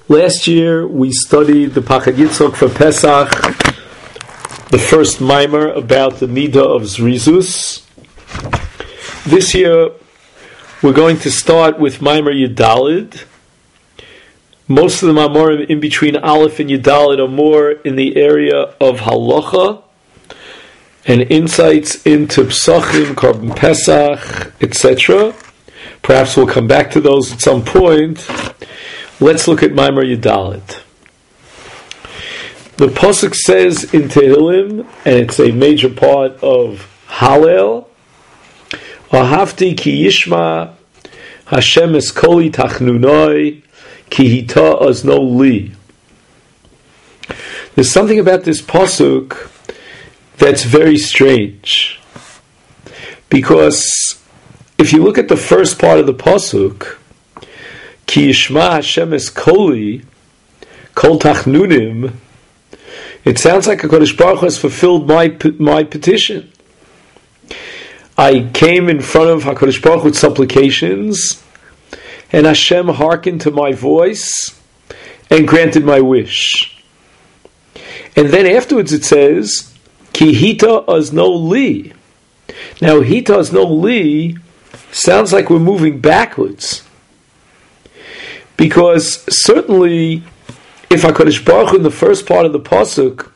Last year we studied the Pachad Yitzchok for Pesach, the first mimer about the Nida of Zrizus. This year we're going to start with mimer Yudalid. Most of the mamorim in between Aleph and Yudalid are more in the area of Halacha and insights into Psachim, Korban Pesach, etc. Perhaps we'll come back to those at some point. Let's look at Maimer Yudalid. The Pasuk says in Tehillim, and it's a major part of Hallel, Ahavti ki yishma Hashem eskoli tachnunoi ki hita azno li. There's something about this Pasuk that's very strange. Because if you look at the first part of the Pasuk, Ki Yishma Hashem Eskoli Kol Tachnunim, it sounds like HaKadosh Baruch Hu has fulfilled my petition. I came in front of HaKadosh Baruch Hu with supplications, and Hashem hearkened to my voice and granted my wish. And then afterwards it says, Ki Hita Azno Li. Now Hita Azno Li sounds like we're moving backwards. Because certainly, if HaKadosh Baruch Hu in the first part of the Pasuk,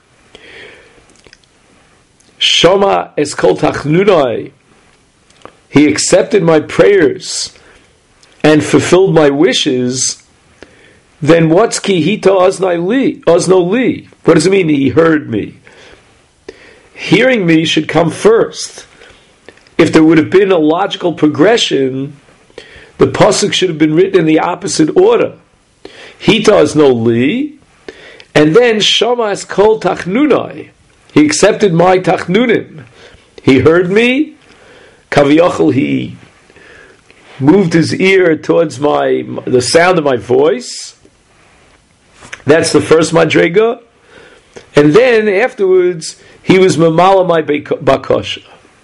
Shama Eskol Tachnunai, He accepted my prayers and fulfilled my wishes, then what's Ki Hita Azno Li? What does it mean He heard me? Hearing me should come first. If there would have been a logical progression, the pasuk should have been written in the opposite order. Hita Azno Li, and then Shama Eskol Tachnunai. He accepted my Tachnunim. He heard me. Kaviyachol, he moved his ear towards the sound of my voice. That's the first Madrega. And then afterwards, he was Mamala my Bakasha.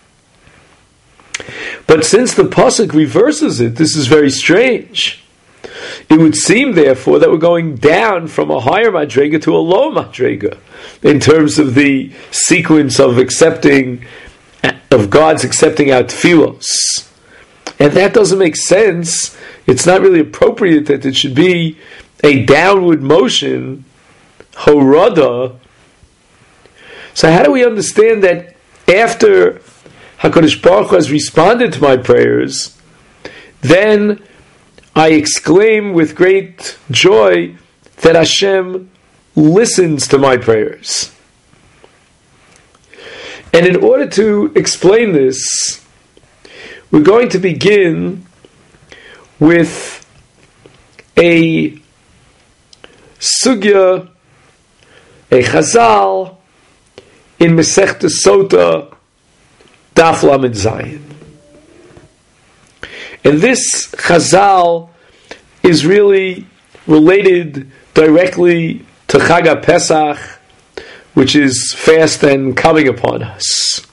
But since the pasuk reverses it, this is very strange. It would seem, therefore, that we're going down from a higher madrega to a lower madrega in terms of the sequence of God's accepting our tefillos, and that doesn't make sense. It's not really appropriate that it should be a downward motion, horada. So, how do we understand that after HaKadosh Baruch Hu has responded to my prayers, then I exclaim with great joy that Hashem listens to my prayers. And in order to explain this, we're going to begin with a sugya, a chazal in Masechta Sota, Daf Lamed Zayin. And this chazal is really related directly to Chag Pesach, which is fast and coming upon us.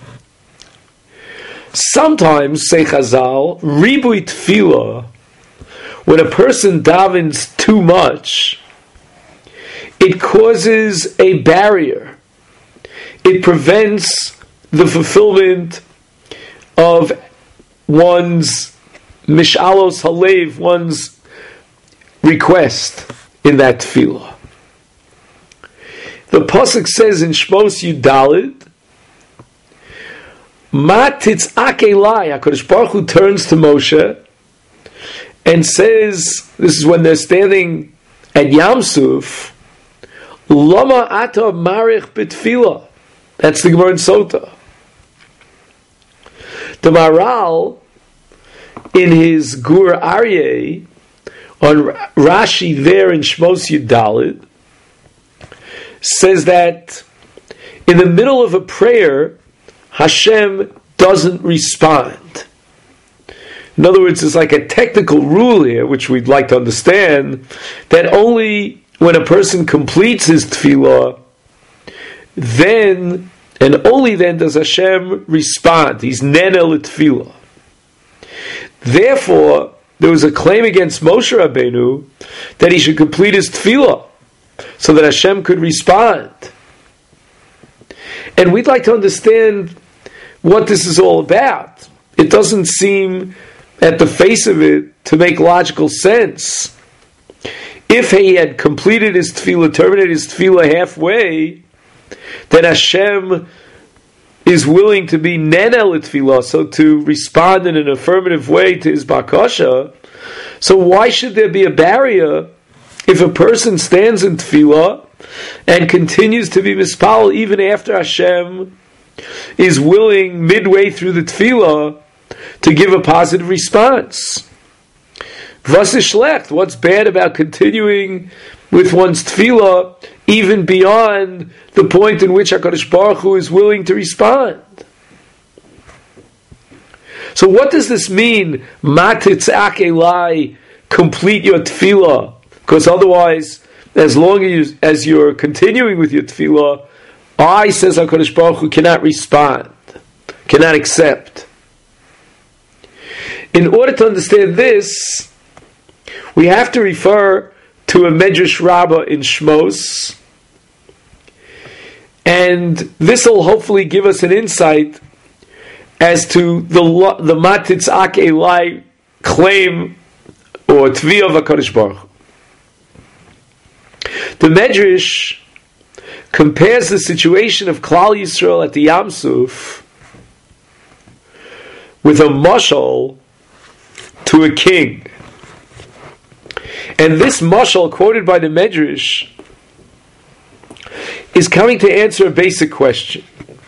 Sometimes, say chazal, ribui tefillah, when a person davens too much, it causes a barrier. It prevents the fulfillment of one's mishalos halev, one's request in that tefillah. The pasuk says in Shmos Yudalid, Ma titzak elai, HaKadosh Baruch Hu turns to Moshe and says, this is when they're standing at Yam Suf, Lama ata marich b'tefillah. That's the Gemara in Sota. The Maral, in his Gur Aryeh, on Rashi there in Shmos Yudalid, says that in the middle of a prayer, Hashem doesn't respond. In other words, it's like a technical rule here, which we'd like to understand, that only when a person completes his tefillah, then and only then does Hashem respond. He's nene l'tefillah. Therefore, there was a claim against Moshe Rabbeinu that he should complete his tefillah so that Hashem could respond. And we'd like to understand what this is all about. It doesn't seem, at the face of it, to make logical sense. If he had completed his tefillah, terminated his tefillah halfway, then Hashem is willing to be nenel tefillah, so to respond in an affirmative way to his bakasha. So why should there be a barrier if a person stands in tefillah and continues to be mispal even after Hashem is willing midway through the tefillah to give a positive response? Was ist schlecht? What's bad about continuing with one's tefillah even beyond the point in which HaKadosh Baruch Hu is willing to respond? So what does this mean? Matitzak elai, complete your tefillah. Because otherwise, as long as you're continuing with your tefillah, I, says HaKadosh Baruch Hu, cannot respond, cannot accept. In order to understand this, we have to refer to a Medrash Rabbah in Shmos, and this will hopefully give us an insight as to the Matitzak Elai claim or Tviyah of HaKadosh Baruch Hu. The Medrash compares the situation of Klal Yisrael at the Yam Suf with a mashal to a king. And this mashal, quoted by the Medrash, is coming to answer a basic question.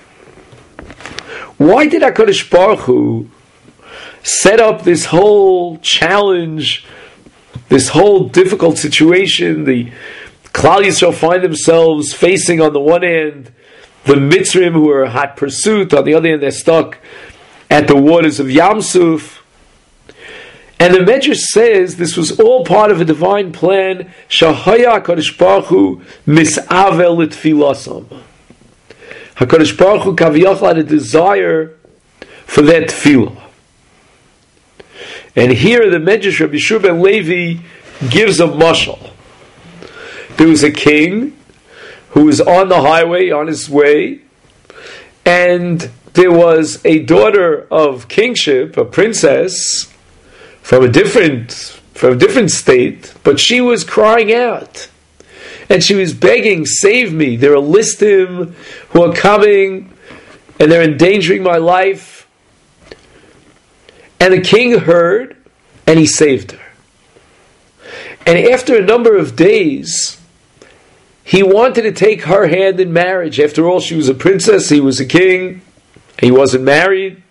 Why did HaKadosh Baruch Hu set up this whole challenge, this whole difficult situation? The Klal Yisrael find themselves facing, on the one hand, the Mitzrim, who are hot pursuit. On the other hand, they're stuck at the waters of Yam Suf. And the Medrash says this was all part of a divine plan. Shahaya HaKadosh Baruch Hu misavel l'tfilasam. HaKadosh Baruch Hu kaviyachal had a desire for that tefillah. And here the Medrash Rabbi Yeshua ben Levi gives a mashal. There was a king who was on the highway, on his way, and there was a daughter of kingship, a princess, from a different state, but she was crying out. And she was begging, save me. There are listim who are coming, and they're endangering my life. And the king heard, and he saved her. And after a number of days, he wanted to take her hand in marriage. After all, she was a princess, he was a king, he wasn't married.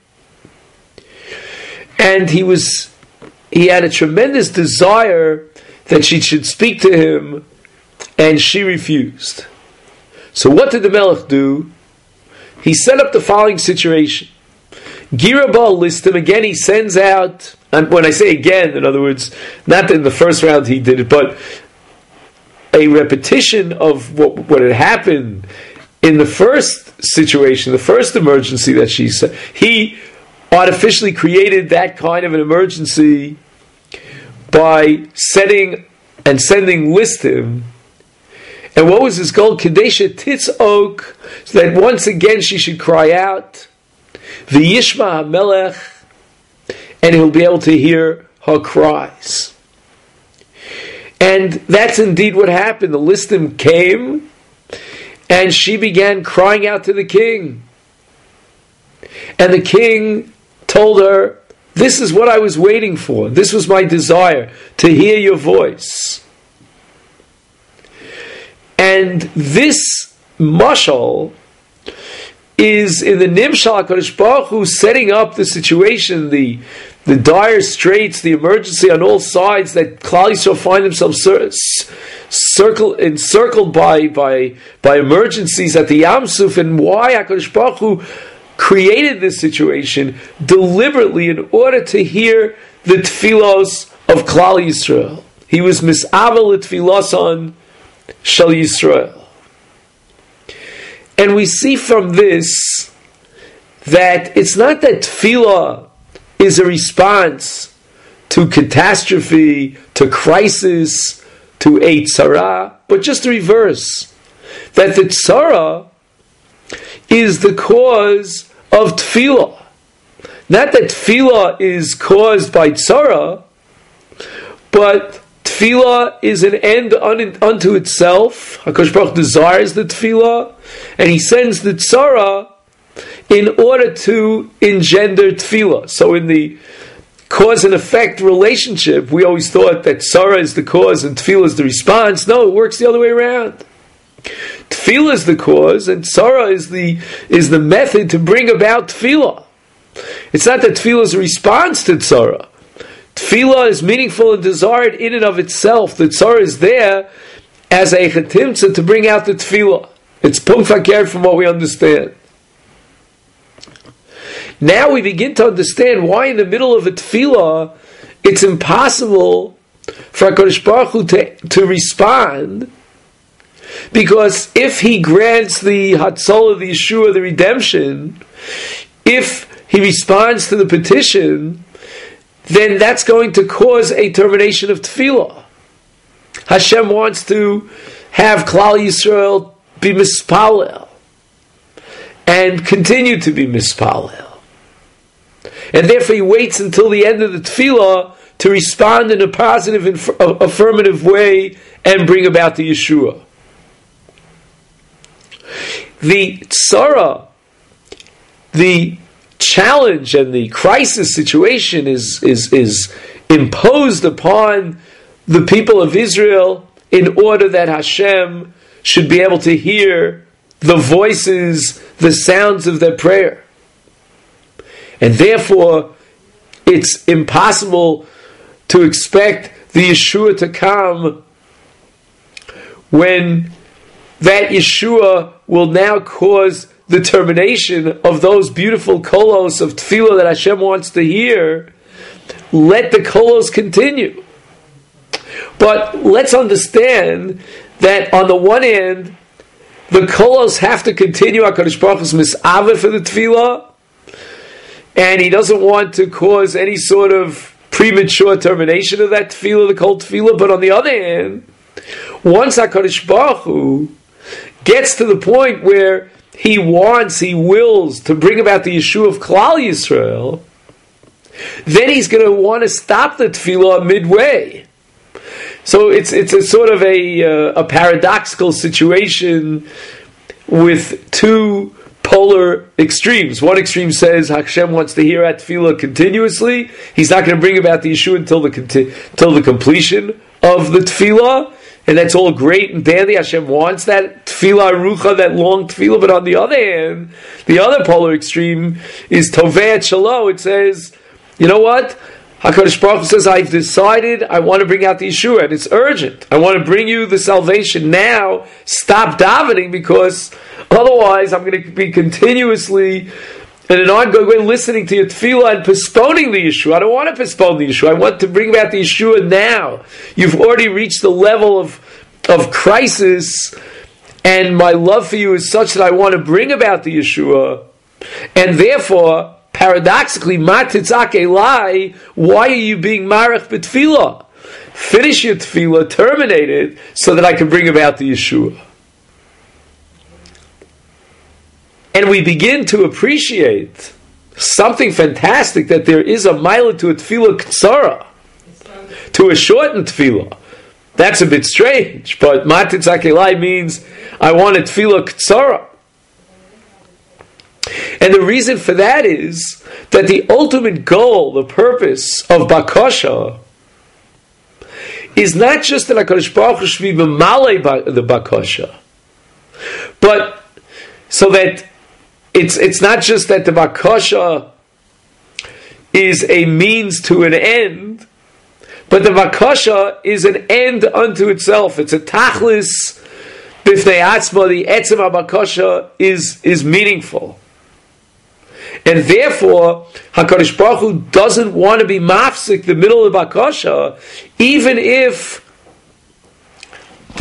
And he had a tremendous desire that she should speak to him, and she refused. So what did the Melech do? He set up the following situation. Girabal listim, again he sends out, and when I say again, in other words, not that in the first round he did it, but a repetition of what had happened in the first situation, the first emergency that she said. He artificially created that kind of an emergency by setting and sending listim. And what was his goal? Kadesha Titzok, so that once again she should cry out, V'yishma HaMelech, and he'll be able to hear her cries. And that's indeed what happened. The listim came, and she began crying out to the king. And the king told her, this is what I was waiting for. This was my desire, to hear your voice. And this mashal is in the Nimshal HaKadosh Baruch Hu setting up the situation, the dire straits, the emergency on all sides that Klal Yisrael find themselves encircled by emergencies at the Yam Suf, and why HaKadosh Baruch Hu created this situation deliberately in order to hear the tefillos of Klal Yisrael. He was misavel tefillosan shel Yisrael. And we see from this that it's not that tefillah is a response to catastrophe, to crisis, to a tzara, but just the reverse. That the tzara is the cause of tefillah. Not that tefillah is caused by tzara, but tefillah is an end unto itself. HaKadosh Baruch Hu desires the tefillah, and He sends the tzara in order to engender tefillah. So in the cause and effect relationship, we always thought that tzara is the cause and tefillah is the response. No, it works the other way around. Tefillah is the cause, and tzara is the method to bring about tefillah. It's not that tefillah is a response to tzara. Tefillah is meaningful and desired in and of itself. The tzara is there as a chetimtza to bring out the tefillah. It's punkt fakir from what we understand. Now we begin to understand why in the middle of a tefillah it's impossible for HaKadosh Baruch Hu to respond, because if He grants the Hatzalah, the Yeshua, the redemption, if He responds to the petition, then that's going to cause a termination of tefillah. Hashem wants to have Klal Yisrael be mispalel and continue to be mispalel. And therefore He waits until the end of the tefillah to respond in a positive, affirmative way and bring about the Yeshua. The tzara, the challenge and the crisis situation is imposed upon the people of Israel in order that Hashem should be able to hear the voices, the sounds of their prayer. And therefore, it's impossible to expect the Yeshua to come when that Yeshua will now cause the termination of those beautiful kolos of tefillah that Hashem wants to hear. Let the kolos continue. But let's understand that on the one hand, the kolos have to continue. HaKadosh Baruch Hu is mis'aveh for the tefillah, and He doesn't want to cause any sort of premature termination of that tefillah, the kol tefillah. But on the other hand, once HaKadosh Baruch Hu gets to the point where He wills to bring about the Yeshua of Klal Yisrael, then He's going to want to stop the tefillah midway. So it's a sort of a paradoxical situation with two polar extremes. One extreme says Hashem wants to hear at tefillah continuously. He's not going to bring about the Yeshua until the completion of the tefillah. And that's all great and dandy. Hashem wants that tefillah arucha, that long tefillah. But on the other hand, the other polar extreme is tovei et shalo. It says, you know what? HaKadosh Baruch Hu says, I've decided I want to bring out the Yeshua, and it's urgent. I want to bring you the salvation now. Stop davening, because otherwise I'm going to be continuously in an ongoing way listening to your tefillah and postponing the Yeshua. I don't want to postpone the Yeshua. I want to bring about the Yeshua now. You've already reached the level of crisis, and my love for you is such that I want to bring about the Yeshua. And therefore, paradoxically, ma titzak elai, why are you being marach b'tefillah? Finish your tefillah, terminate it, so that I can bring about the Yeshua. And we begin to appreciate something fantastic, that there is a mila to a tefillah ktsara, to a shortened tefillah. That's a bit strange, but ma titzak elai means I want a tefillah ktsara. And the reason for that is that the ultimate goal, the purpose of bakasha, is not just that HaKadosh Baruch Hu should be memalei the bakasha, but so that it's not just that the bakasha is a means to an end, but the bakasha is an end unto itself. It's a tachlis b'fnei atzma. The etzem HaBakasha is meaningful. And therefore, HaKadosh Baruch Hu doesn't want to be mafsik the middle of Bakasha, even if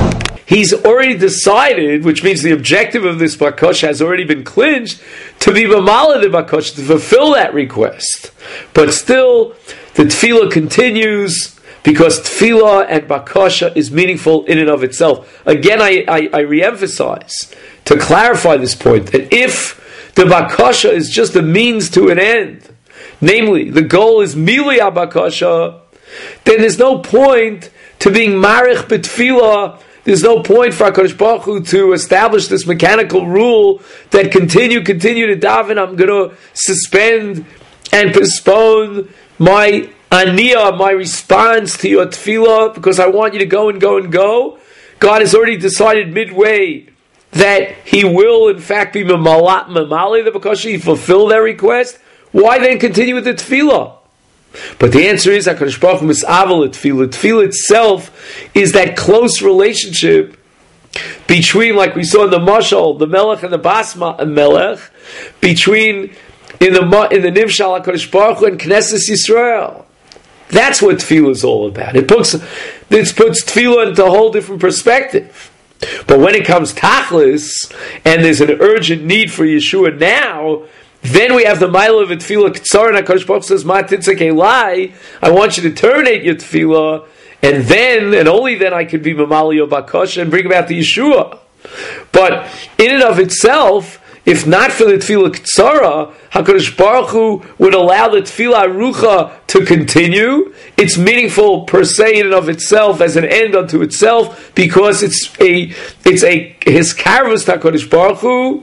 he's already decided, which means the objective of this bakosha has already been clinched, to be mamala the bakosha, to fulfill that request. But still, the tefillah continues, because tefillah and bakosha is meaningful in and of itself. Again, I re-emphasize, to clarify this point, that if the bakosha is just a means to an end, namely, the goal is milui bakosha, then there's no point to being marich b'tefillah. There's no point for HaKadosh Baruch Hu to establish this mechanical rule that continue to daven. I'm going to suspend and postpone my aniyah, my response to your tefillah, because I want you to go and go and go. God has already decided midway that He will, in fact, be mamali the bakosha, He fulfill their request. Why then continue with the tefillah? But the answer is HaKadosh Baruch Hu misavel tefillah. Tefillah itself is that close relationship between, like we saw in the mashal, the melech and the bas melech, between in the nimshal HaKadosh Baruch Hu and Knesset Yisrael. That's what tefillah is all about. It puts tefillah into a whole different perspective. But when it comes tachlis, and there's an urgent need for Yeshua now, then we have the mile of tefillah ktsar, and HaKadosh Baruch Hu says, "Ma titzak elai." I want you to terminate your tefillah, and then, and only then, I could be mamali your bakosha and bring about the Yeshua. But in and of itself, if not for the tefillah ktsara, HaKadosh Baruch Hu would allow the tefillah arucha to continue. It's meaningful per se in and of itself as an end unto itself, because it's a his karvus HaKadosh Baruch Hu.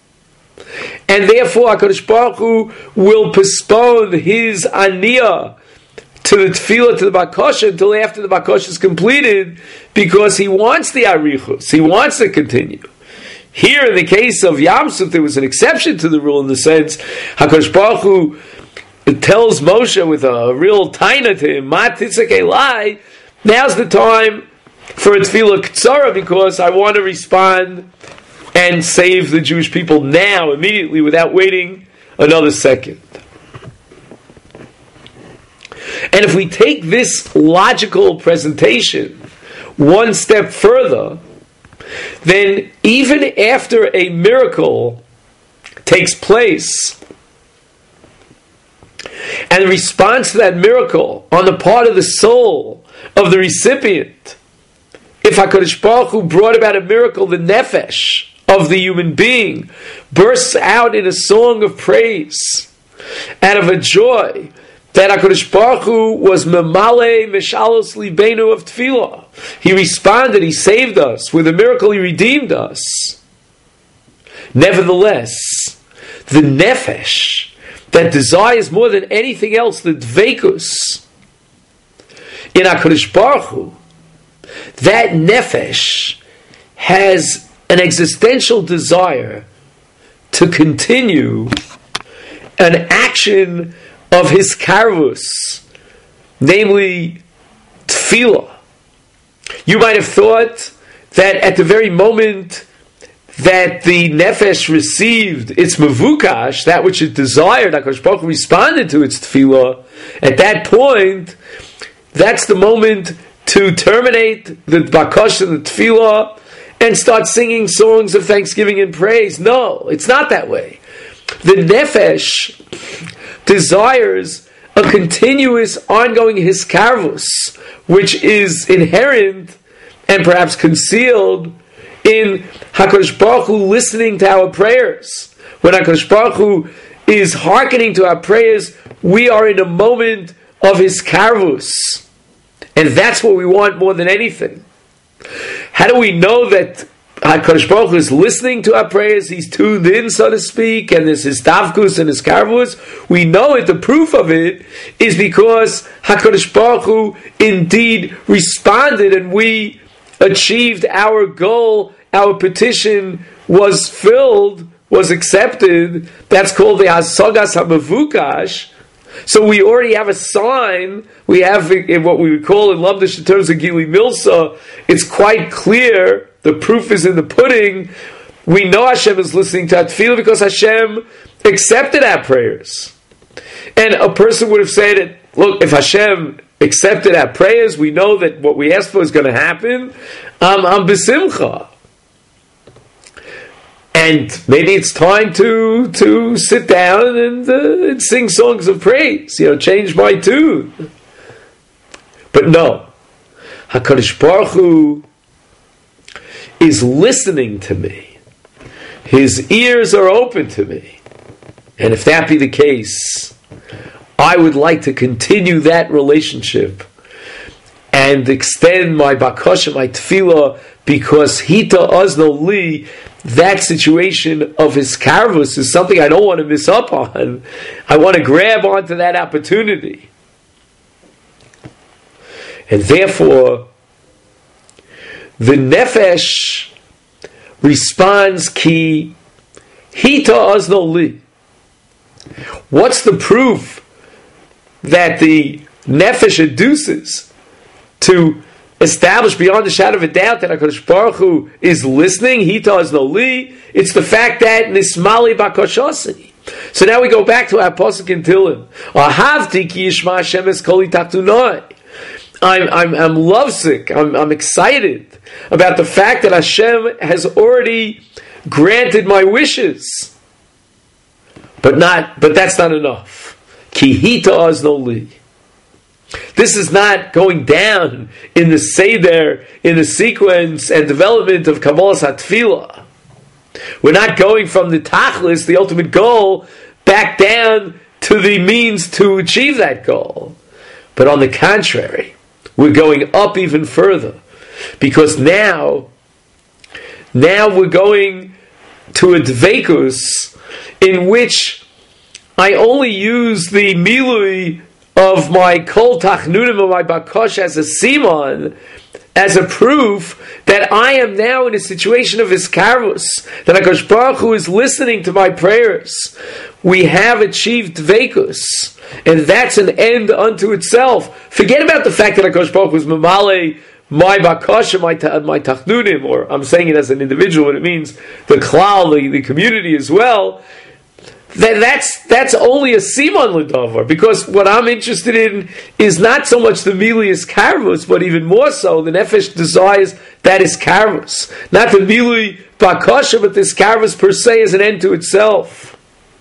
And therefore, HaKadosh Baruch Hu will postpone His aniyah to the tefillah, to the bakosha, until after the bakosha is completed, because He wants the arichus, He wants to continue. Here, in the case of Yam Suf, there was an exception to the rule, in the sense, HaKadosh Baruch Hu tells Moshe with a real taina to him, "Ma titzak elai," now's the time for a tefillah ktsara, because I want to respond and save the Jewish people now, immediately, without waiting another second. And if we take this logical presentation one step further, then even after a miracle takes place, and the response to that miracle on the part of the soul of the recipient, if HaKadosh Baruch Hu brought about a miracle, the nefesh of the human being bursts out in a song of praise and of a joy that HaKadosh Baruch Hu was memale meshalos libenu of tefillah. He responded, He saved us. With a miracle, He redeemed us. Nevertheless, the nefesh that desires more than anything else, the dveikus in HaKadosh Baruch Hu, that nefesh has an existential desire to continue an action of his karvus, namely tefillah. You might have thought that at the very moment that the nefesh received its mavukash, that which it desired, HaKadosh Baruch Hu responded to its tefillah, at that point, that's the moment to terminate the bakosh and the tefillah and start singing songs of thanksgiving and praise. No, it's not that way. The nefesh desires a continuous, ongoing hiskarvus, which is inherent and perhaps concealed in HaKadosh Baruch Hu listening to our prayers. When HaKadosh Baruch Hu is hearkening to our prayers, we are in a moment of hiskarvus. And that's what we want more than anything. How do we know that HaKadosh Baruch Hu is listening to our prayers? He's tuned in, so to speak, and there's his tavkus and his karvus. We know it. The proof of it is because HaKadosh Baruch Hu indeed responded, and we achieved our goal. Our petition was filled, was accepted. That's called the Hasagas HaMavukash. So we already have a sign. We have in what we would call in Lamdish in terms of Gili Milsa. It's quite clear. The proof is in the pudding. We know Hashem is listening to our tefillah because Hashem accepted our prayers. And a person would have said, look, if Hashem accepted our prayers. We know that what we asked for is going to happen. I'm besimcha. And maybe it's time to sit down and sing songs of praise. Change my tune. But no, HaKadosh Baruch Hu is listening to me. His ears are open to me. And if that be the case, I would like to continue that relationship and extend my bakasha, my tefillah, because hita ozno li, that situation of his karvus is something I don't want to miss up on. I want to grab onto that opportunity. And therefore, the nefesh responds ki hita ozno li. What's the proof that the nefesh adduces to establish beyond a shadow of a doubt that HaKadosh Baruch Hu is listening? Hita ozno li. It's the fact that nismali bakashasi. So now we go back to our pasuk in Tehillim. Ahavti ki yishma Hashem es kol itachtunai. I'm lovesick. I'm excited about the fact that Hashem has already granted my wishes. But that's not enough. Ki hita ozno li. This is not going down in the seder, in the sequence and development of Kabbalas HaTfilah. We're not going from the tachlis, the ultimate goal, back down to the means to achieve that goal. But on the contrary, we're going up even further. Because now we're going to a dveikus in which I only use the milui of my kol tachnunim of my bakosh as a simon, as a proof that I am now in a situation of iskarus, that HaKadosh Baruch Hu is listening to my prayers. We have achieved dveikus, and that's an end unto itself. Forget about the fact that HaKadosh Baruch Hu is mamale my bakasha, my tachnunim, or I'm saying it as an individual, and it means the klal, the community as well. That's only a siman l'davar, because what I'm interested in is not so much the milius karvus, but even more so the nefesh desires that is karvus, not the milui bakasha, but this karvus per se is an end to itself.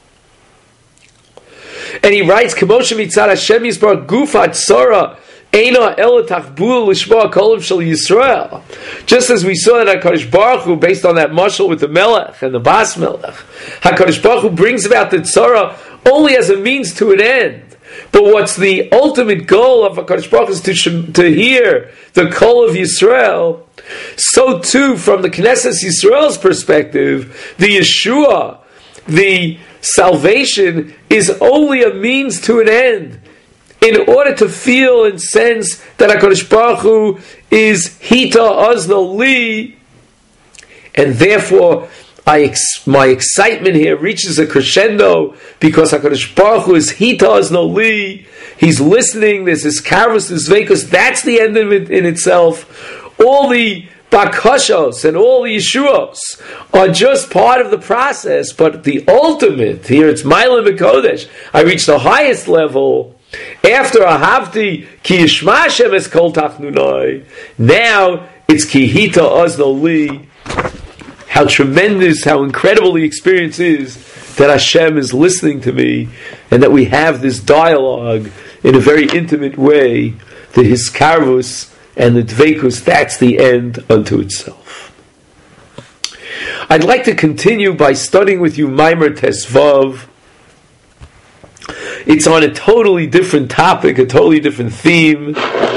And he writes, "K'moshe mitzad Hashem yisbar gufat tzara eina ela tachbul lishma kolim shel Yisrael." Just as we saw that HaKadosh Baruch Hu, based on that mashal with the Melech and the Bas Melech, HaKadosh Baruch Hu brings about the tzara only as a means to an end. But what's the ultimate goal of HaKadosh Baruch Hu is to hear the call of Yisrael. So too, from the Knesset Yisrael's perspective, the Yeshua, the salvation, is only a means to an end. In order to feel and sense that HaKadosh Baruch Hu is hita ozno li, and therefore my excitement here reaches a crescendo because HaKadosh Baruch Hu is hita ozno li. He's listening. There's this karvus, this veikus. That's the end of it in itself. All the bakashos and all the yeshuos are just part of the process, but the ultimate here, it's Ma'ila Mikodesh. I reach the highest level. After Ahavti ki yishma Hashem es kol tachnunai, now it's ki hita ozno li. How tremendous, how incredible the experience is that Hashem is listening to me, and that we have this dialogue in a very intimate way. The hiskarvus and the dveikus, that's the end unto itself. I'd like to continue by studying with you Maimer Tesvav. It's on a totally different topic, a totally different theme.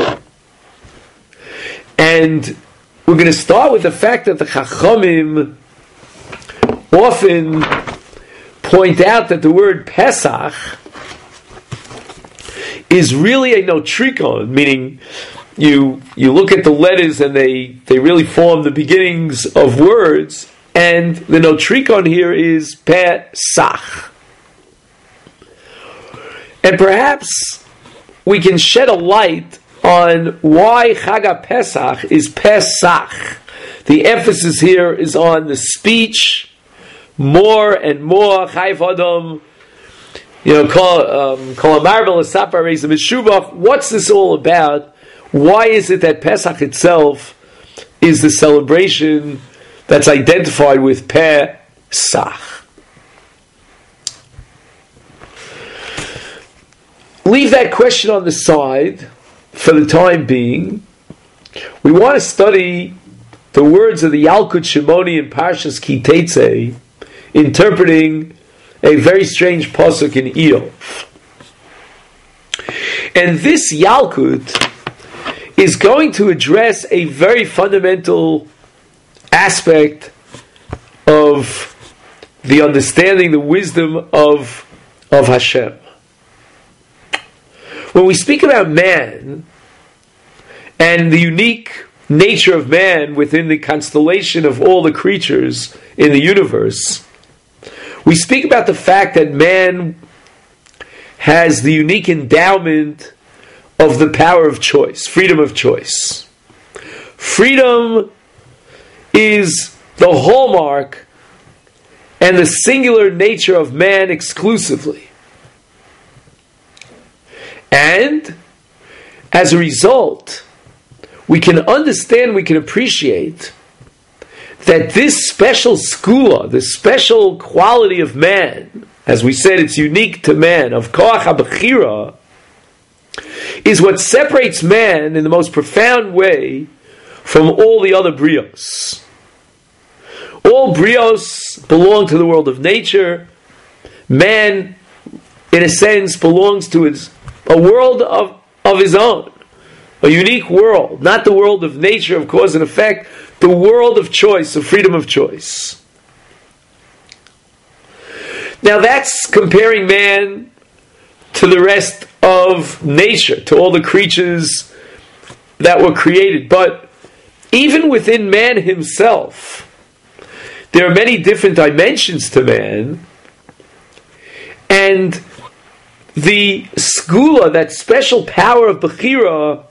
And we're going to start with the fact that the Chachamim often point out that the word Pesach is really a notrikon, meaning you look at the letters and they really form the beginnings of words, and the notrikon here is Pesach. And perhaps we can shed a light on why Chag Pesach is Pesach. The emphasis here is on the speech, more and more. Chayv Adam, What's this all about? Why is it that Pesach itself is the celebration that's identified with Pesach? Leave that question on the side for the time being. We want to study the words of the Yalkut Shimoni in Parshas Ki Teitzei, interpreting a very strange pasuk in Iyov. And this Yalkut is going to address a very fundamental aspect of the understanding, the wisdom of Hashem. When we speak about man and the unique nature of man within the constellation of all the creatures in the universe, we speak about the fact that man has the unique endowment of the power of choice, freedom of choice. Freedom is the hallmark and the singular nature of man exclusively. And as a result, we can understand, we can appreciate that this special skula, this special quality of man, as we said, it's unique to man, of koach habechira, is what separates man in the most profound way from all the other brios. All brios belong to the world of nature. Man, in a sense, belongs to a world of his own, a unique world, not the world of nature, of cause and effect, the world of choice, of freedom of choice. Now that's comparing man to the rest of nature, to all the creatures that were created. But even within man himself, there are many different dimensions to man, and the skula, that special power of Bechira,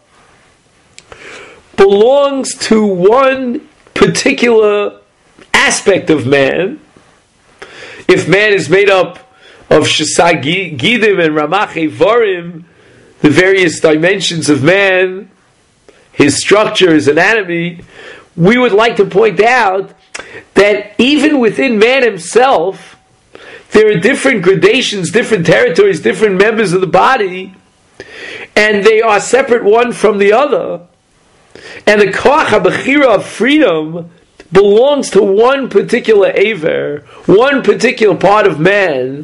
belongs to one particular aspect of man. If man is made up of Shesag Gidim and Ramach Evarim, the various dimensions of man, his structure, his anatomy, we would like to point out that even within man himself, there are different gradations, different territories, different members of the body, and they are separate one from the other. And the koach habechira of freedom belongs to one particular aver, one particular part of man,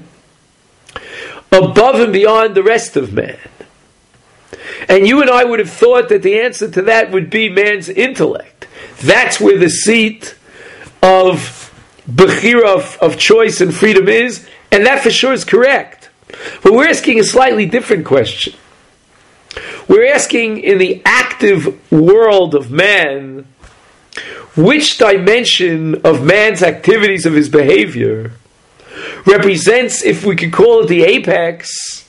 above and beyond the rest of man. And you and I would have thought that the answer to that would be man's intellect. That's where the seat of Bechira, of choice and freedom is, and that for sure is correct. But we're asking a slightly different question. We're asking, in the active world of man, which dimension of man's activities, of his behavior, represents, if we could call it the apex,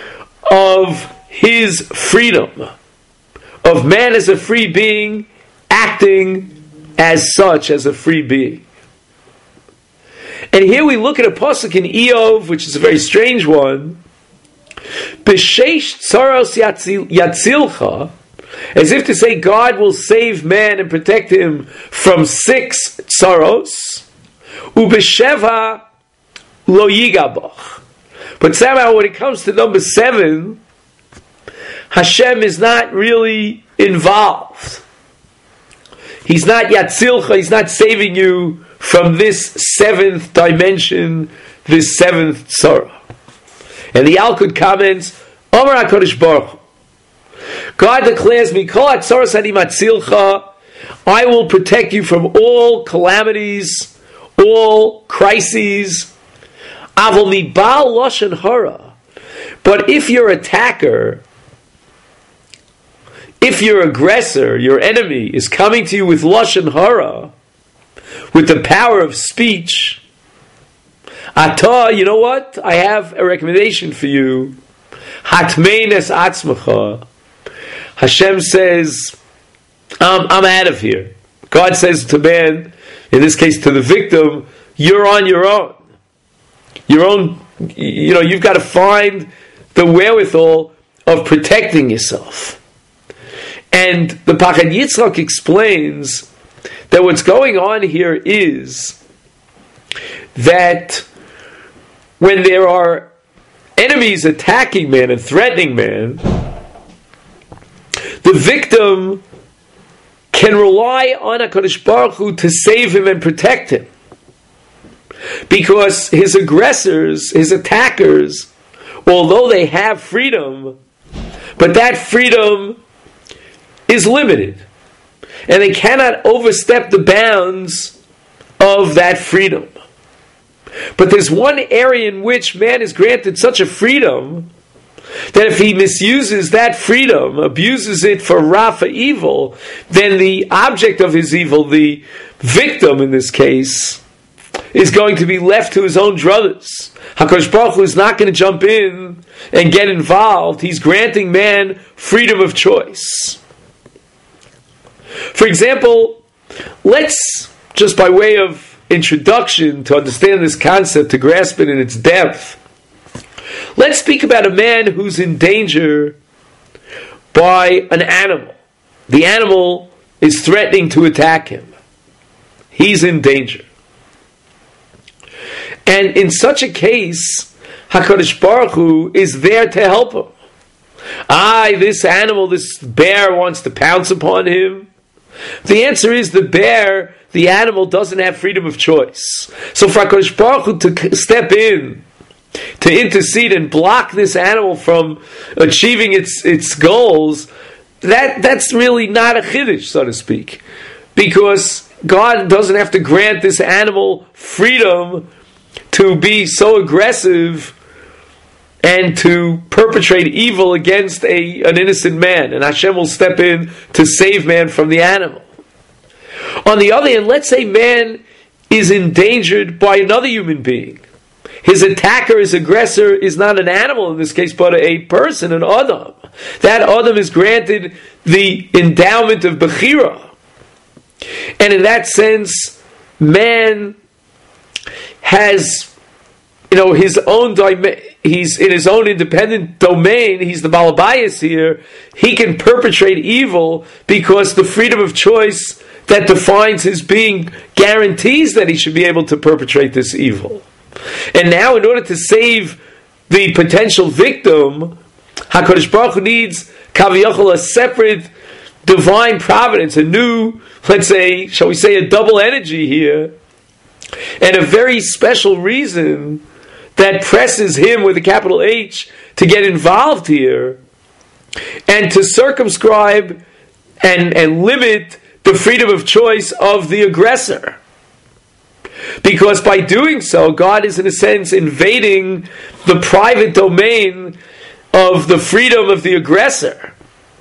of his freedom, of man as a free being, acting as such, as a free being. And here we look at a pasuk in Iyov, which is a very strange one. B'sheish tzaros yatzilcha, as if to say God will save man and protect him from 6 tzaros. U'b'sheva lo yigabach. But somehow when it comes to number 7, Hashem is not really involved. He's not yatzilcha, he's not saving you from this 7th dimension, this 7th tzara. And the Yalkut comments, Omer HaKadosh Baruch Hu, God declares, Mikol hatzaros ani matzilcha, I will protect you from all calamities, all crises. Avol mibal lashon hara. But if your attacker, if your aggressor, your enemy, is coming to you with lashon hara, with the power of speech, Ata, you know what? I have a recommendation for you. Hatmeines atzmacha. Hashem says, I'm out of here. God says to man, in this case to the victim, you're on your own. Your own you've got to find the wherewithal of protecting yourself. And the Pachad Yitzchak explains that what's going on here is that when there are enemies attacking man and threatening man, the victim can rely on HaKadosh Baruch Hu to save him and protect him. Because his aggressors, his attackers, although they have freedom, but that freedom is limited. And they cannot overstep the bounds of that freedom. But there's one area in which man is granted such a freedom that if he misuses that freedom, abuses it for ra, for evil, then the object of his evil, the victim in this case, is going to be left to his own druthers. HaKadosh Baruch Hu is not going to jump in and get involved. He's granting man freedom of choice. For example, let's, just by way of introduction to understand this concept, to grasp it in its depth, let's speak about a man who's in danger by an animal. The animal is threatening to attack him. He's in danger. And in such a case, HaKadosh Baruch Hu is there to help him. This animal, this bear wants to pounce upon him. The answer is the animal doesn't have freedom of choice. So for HaKadosh Baruch Hu to step in, to intercede and block this animal from achieving its goals, that's really not a chiddush, so to speak. Because God doesn't have to grant this animal freedom to be so aggressive and to perpetrate evil against an innocent man. And Hashem will step in to save man from the animal. On the other hand, let's say man is endangered by another human being. His attacker, his aggressor, is not an animal in this case, but a person, an Adam. That Adam is granted the endowment of Bechira. And in that sense, man has, his own he's in his own independent domain. He's the Balabayas here. He can perpetrate evil because the freedom of choice that defines his being guarantees that he should be able to perpetrate this evil. And now, in order to save the potential victim, HaKadosh Baruch Hu needs Kaviyachol, a separate divine providence, a new, let's say, shall we say, a double energy here, and a very special reason that presses him with a capital H to get involved here and to circumscribe and limit the freedom of choice of the aggressor. Because by doing so, God is in a sense invading the private domain of the freedom of the aggressor.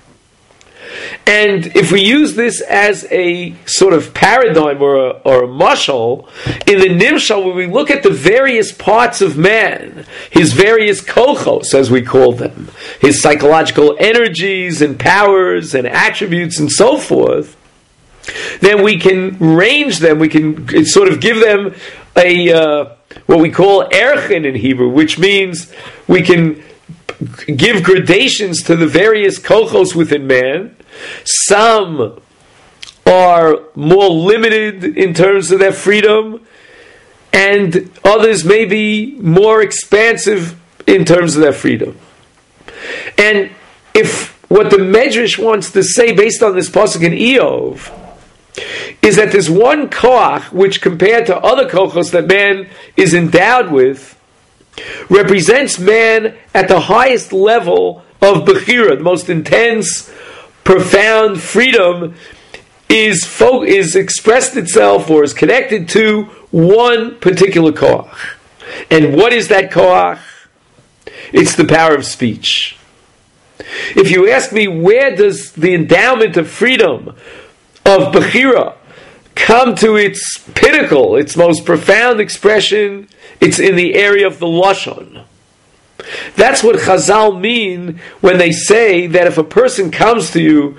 And if we use this as a sort of paradigm or a mashal, in the Nimshal, when we look at the various parts of man, his various kochos, as we call them, his psychological energies and powers and attributes and so forth, then we can range them, we can sort of give them what we call erchin in Hebrew, which means we can give gradations to the various kochos within man. Some are more limited in terms of their freedom, and others may be more expansive in terms of their freedom. And if what the Medrash wants to say based on this pasuk in Eov is that there's one koach which, compared to other kochos that man is endowed with, represents man at the highest level of Bechira, the most intense, profound freedom is expressed itself or is connected to one particular koach. And what is that koach? It's the power of speech. If you ask me, where does the endowment of freedom of Bechira come to its pinnacle, its most profound expression? It's in the area of the Lashon. That's what Chazal mean when they say that if a person comes to you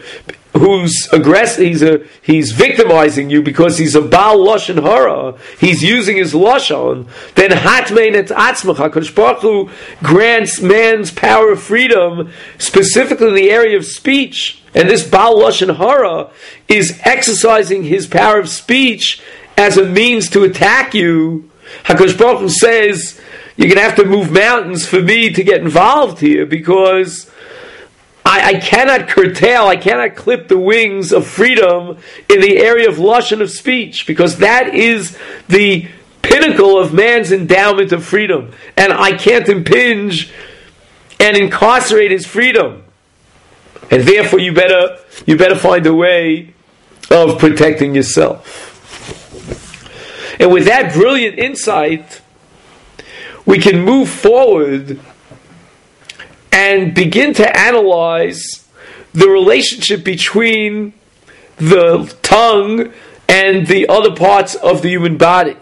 who's aggressive, he's victimizing you because he's a Baal Lashon Hara, he's using his Lashon, then Hatmein et Atzmach, HaKadosh Baruch Hu grants man's power of freedom, specifically in the area of speech. And this Baal Lashon Hara is exercising his power of speech as a means to attack you. HaKadosh Baruch Hu says, you're going to have to move mountains for me to get involved here, because I cannot curtail, I cannot clip the wings of freedom in the area of lashon of speech, because that is the pinnacle of man's endowment of freedom, and I can't impinge and incarcerate his freedom. And therefore, you better find a way of protecting yourself. And with that brilliant insight, we can move forward and begin to analyze the relationship between the tongue and the other parts of the human body.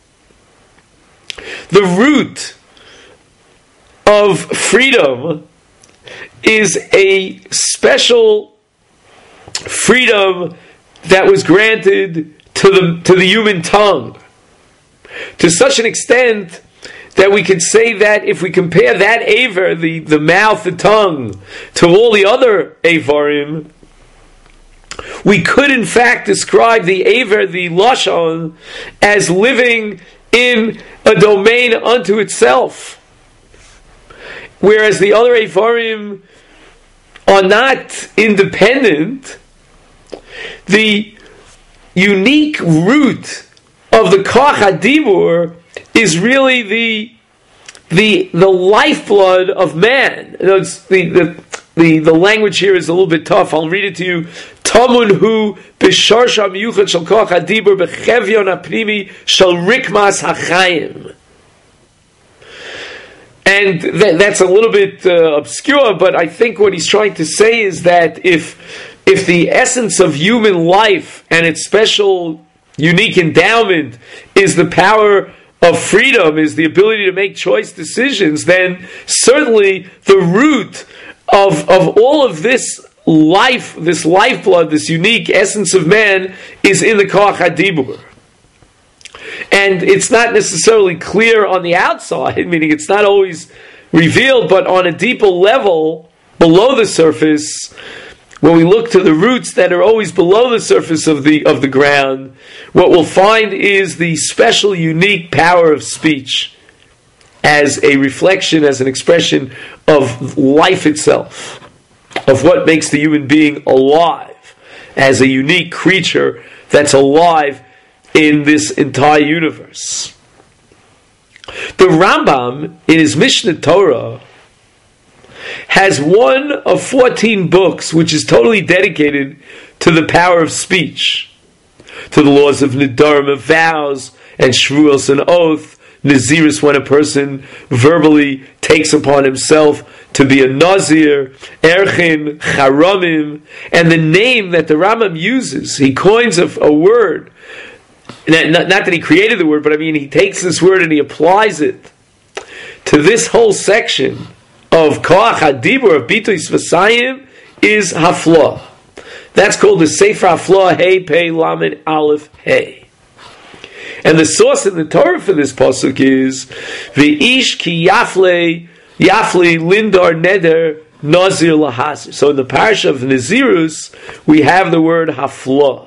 The root of freedom is a special freedom that was granted to the human tongue, to such an extent that we could say that if we compare that aver, the mouth, the tongue, to all the other avarim, we could in fact describe the aver, the lashon, as living in a domain unto itself. Whereas the other avarim are not independent, the unique root of the koach hadibur is really the lifeblood of man. The language here is a little bit tough. I'll read it to you. Tamun hu b'sharsha miyuchad shel koach hadibur b'chevyon hapnimi shel rikmas hachayim. And that's a little bit obscure, but I think what he's trying to say is that if the essence of human life and its special, unique endowment is the power of freedom, is the ability to make choice decisions, then certainly the root of all of this life, this lifeblood, this unique essence of man is in the koach hadibur. And it's not necessarily clear on the outside, meaning it's not always revealed, but on a deeper level, below the surface, when we look to the roots that are always below the surface of the ground, what we'll find is the special, unique power of speech as a reflection, as an expression of life itself, of what makes the human being alive, as a unique creature that's alive in this entire universe. The Rambam, in his Mishnah Torah, has one of 14 books which is totally dedicated to the power of speech, to the laws of Nidarim, of vows, and Shvuos, an oath, Nazirus, when a person verbally takes upon himself to be a Nazir, Erchin, Charamim, and the name that the Rambam uses, he coins a word. Not that he created the word, but I mean he takes this word and he applies it to this whole section of Koach HaDibur, of Bitois V'Sayim, is Haflah. That's called the Sefer Haflah, Hey, Pei, Lamed, Aleph, Hey. And the source in the Torah for this pasuk is V'ish ki yafli lindar neder nazir lahazir. So in the parish of Nazirus, we have the word Haflah.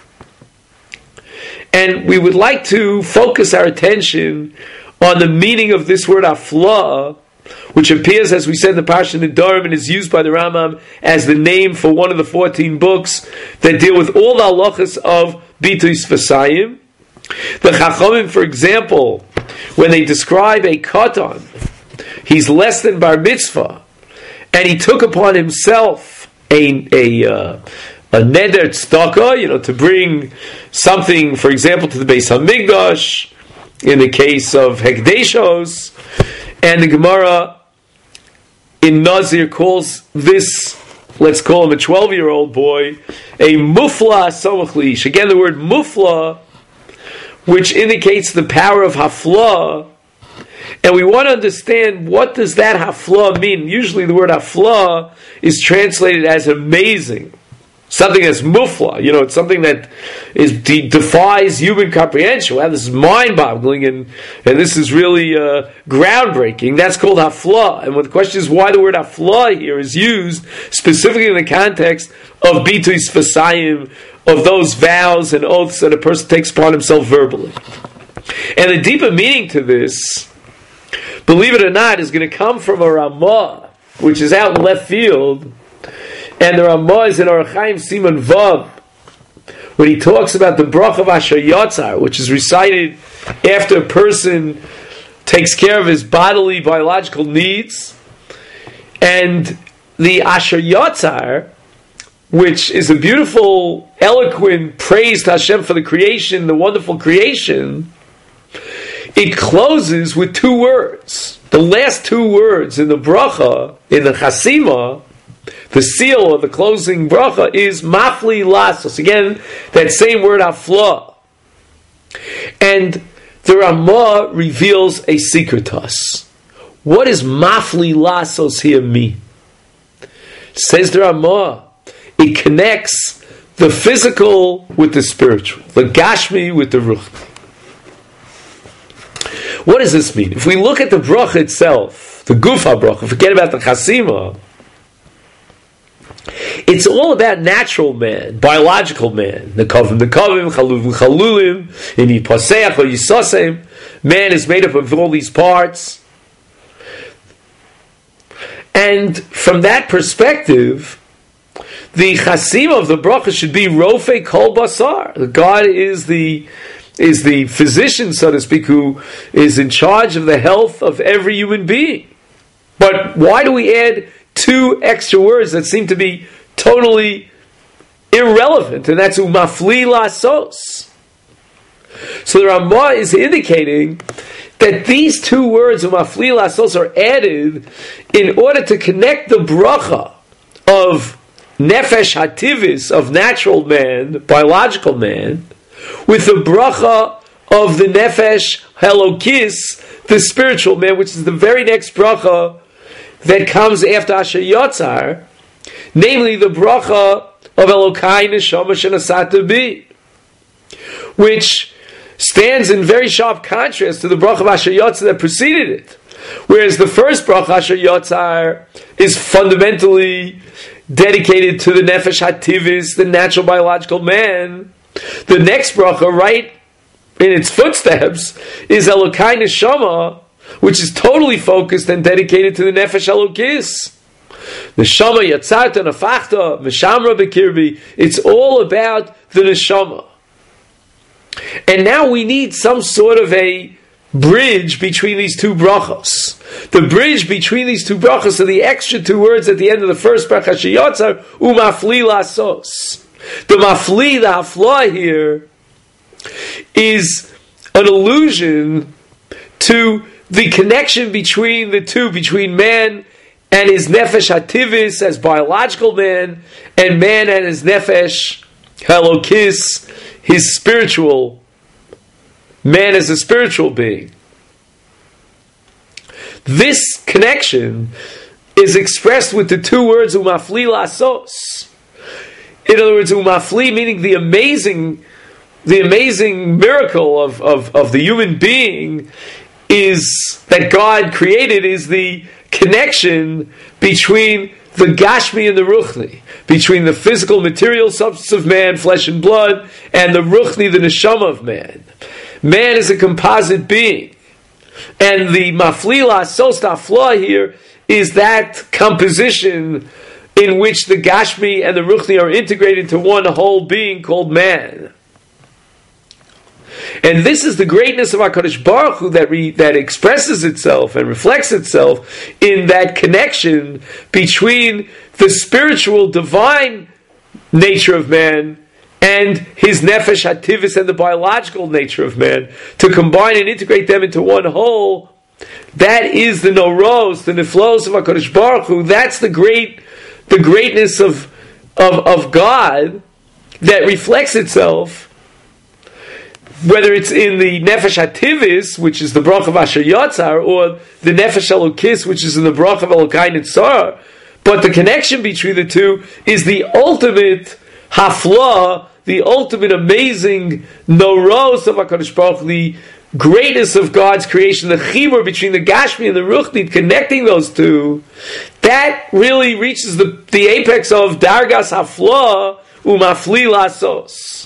And we would like to focus our attention on the meaning of this word Haflah, which appears, as we said in the Parsha Nidarim, and is used by the Rambam as the name for one of the 14 books that deal with all the halachas of Bitois V'Sayim. The Chachamim, for example, when they describe a katan, he's less than bar mitzvah, and he took upon himself a neder tzedakah, to bring something, for example, to the Beis Hamikdash, in the case of Hekdeshos, and the Gemara in Nazir calls this, let's call him a 12-year-old boy, a mufla samach liish. Again, the word mufla, which indicates the power of hafla, and we want to understand what does that hafla mean. Usually the word hafla is translated as amazing. something that's mufla. It's something that defies human comprehension. Wow, this is mind-boggling, and this is really groundbreaking. That's called hafla. And the question is, why the word hafla here is used specifically in the context of bituis fasayim, of those vows and oaths that a person takes upon himself verbally. And the deeper meaning to this, believe it or not, is going to come from a Ramah, which is out in left field. And the Ramah is in Orach Chaim Siman Vav, when he talks about the bracha of Asher Yatzar, which is recited after a person takes care of his bodily, biological needs. And the Asher Yatzar, which is a beautiful, eloquent praise to Hashem for the creation, the wonderful creation, it closes with two words. The last two words in the bracha, in the chasima, the seal of the closing bracha, is mafli lasos. Again, that same word hafla. And the Ramah reveals a secret to us. What does mafli lasos here mean? Says the Ramah, it connects the physical with the spiritual, the gashmi with the ruchni. What does this mean? If we look at the bracha itself, the gufa bracha, forget about the chasima, it's all about natural man, biological man. Nekavim, chaluvim, chalulim, in yipaseach or yisosem. Man is made up of all these parts. And from that perspective, the chasima of the bracha should be rofe kol basar. God is the physician, so to speak, who is in charge of the health of every human being. But why do we add two extra words that seem to be totally irrelevant? And that's umafli lasos. So the Ramah is indicating that these two words, umafli lasos, are added in order to connect the bracha of nefesh hativis, of natural man, biological man, with the bracha of the nefesh halokis, the spiritual man, which is the very next bracha that comes after Asher Yatzar, namely the bracha of Elokai Neshama Shenasata Bi, which stands in very sharp contrast to the bracha of Asher Yatzar that preceded it. Whereas the first bracha, Asher Yatzar, is fundamentally dedicated to the nefesh hativis, the natural biological man. The next bracha, right in its footsteps, is Elokai Neshama, which is totally focused and dedicated to the nefesh halokis. Neshama yatzarta nafachta meshamra bekirbi. It's all about the neshama. And now we need some sort of a bridge between these two brachos. The bridge between these two brachos are the extra two words at the end of the first bracha sheyatzar, umafli lasos. The mafli, the hafla here, is an allusion to the connection between the two, between man and his nefesh hativis as biological man, and man and his nefesh halokis, his spiritual man as a spiritual being. This connection is expressed with the two words umafli lasos. In other words, umafli meaning the amazing miracle of the human being is that God created, is the connection between the gashmi and the ruchni, between the physical material substance of man, flesh and blood, and the ruchni, the neshama of man. Man is a composite being, and the mafli lasos hafla here is that composition in which the gashmi and the ruchni are integrated into one whole being called man. And this is the greatness of HaKadosh Baruch Hu that expresses itself and reflects itself in that connection between the spiritual, divine nature of man and his nefesh hativis and the biological nature of man, to combine and integrate them into one whole. That is the noros, the niflos of HaKadosh Baruch Hu. That's the greatness of God that reflects itself, whether it's in the nefesh hativis, which is the bracha of Asher Yatzar, or the nefesh halokis, which is in the bracha of Elokai Nitzar. But the connection between the two is the ultimate hafla, the ultimate amazing noros of HaKadosh Baruch Hu, the greatness of God's creation, the chibur between the Gashmi and the Ruchni, connecting those two, that really reaches the apex of Dargas Hafla Umafli Lasos.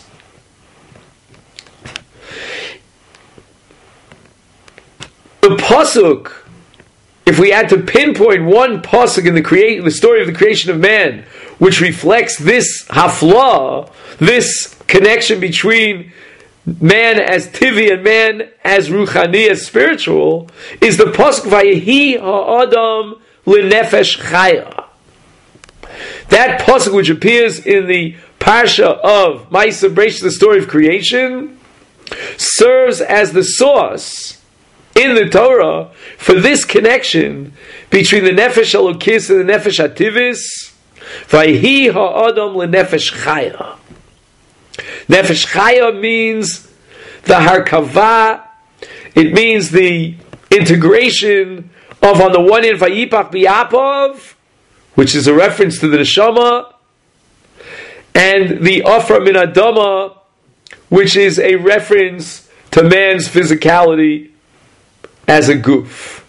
The pasuk, if we had to pinpoint one pasuk in the story of the creation of man, which reflects this hafla, this connection between man as tivi and man as ruchani, as spiritual, is the pasuk Vayehi ha'adam lenefesh chaya. That pasuk, which appears in the parsha of Ma'aseh Bereishis, the story of creation, serves as the source in the Torah for this connection between the nefesh alokis and the nefesh ativis. Vayehi ha'adam lenefesh chaya. Nefesh chaya means the harkava. It means the integration of, on the one hand, vayipach bi'apav, which is a reference to the neshama, and the ofra min adama, which is a reference to man's physicality as a goof.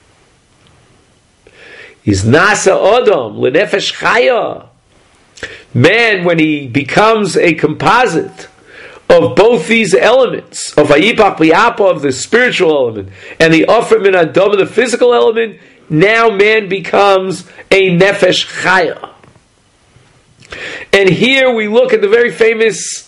Is nasa adam lenefesh chaya. Man, when he becomes a composite of both these elements, of vayipach b'yapa, of the spiritual element, and the ofra min adama, the physical element, now man becomes a nefesh chaya. And here we look at the very famous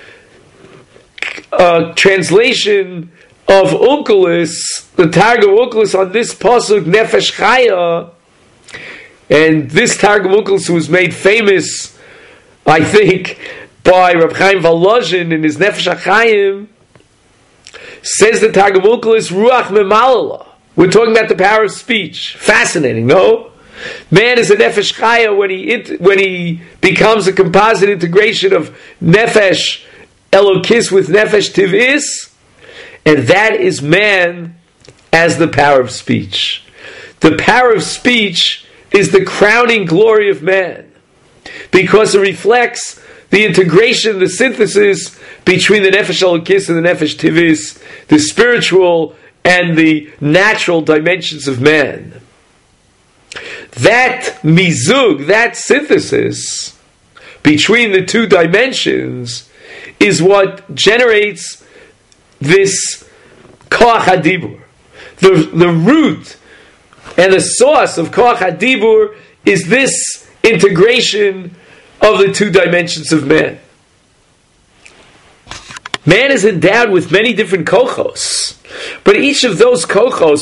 translation of Onkelos, the Targum Onkelos on this pasuk nefesh chaya, and this Targum Onkelos was made famous, I think, by Reb Chaim Volozhin in his Nefesh HaChaim. Says the Targum Onkelos, ruach memalala. We're talking about the power of speech. Fascinating, no? Man is a nefesh chaya when he becomes a composite integration of nefesh elokis with nefesh tivis, and that is man as the power of speech. The power of speech is the crowning glory of man, because it reflects the integration, the synthesis between the nefesh elokis and the nefesh tivis, the spiritual and the natural dimensions of man. That mizug, that synthesis between the two dimensions, is what generates this koach hadibur. The root and the source of koach hadibur is this integration of the two dimensions of man. Man is endowed with many different kochos, but each of those kochos